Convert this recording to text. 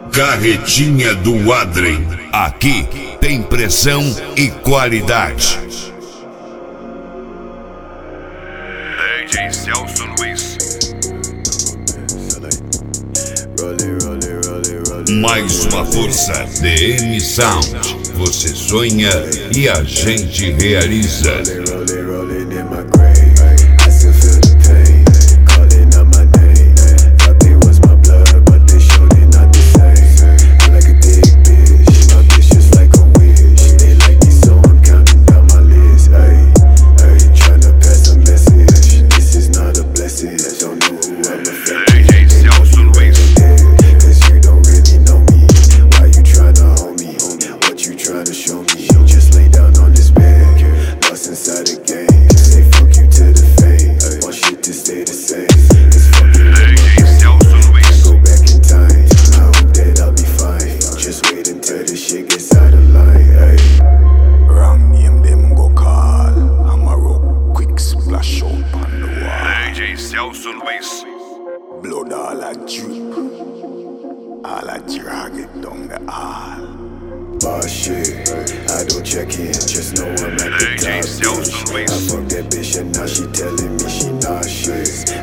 Carretinha do Adrien. Aqui tem pressão e qualidade. DJ Celso Luiz. Mais uma força, DM Sound. Você sonha e a gente realiza. Celso Luiz. Blood all a drip, all a drag it down the hall. Boss shit, I don't check in, just know I'm at the top. I fuck that bitch and now she telling me she nauseous.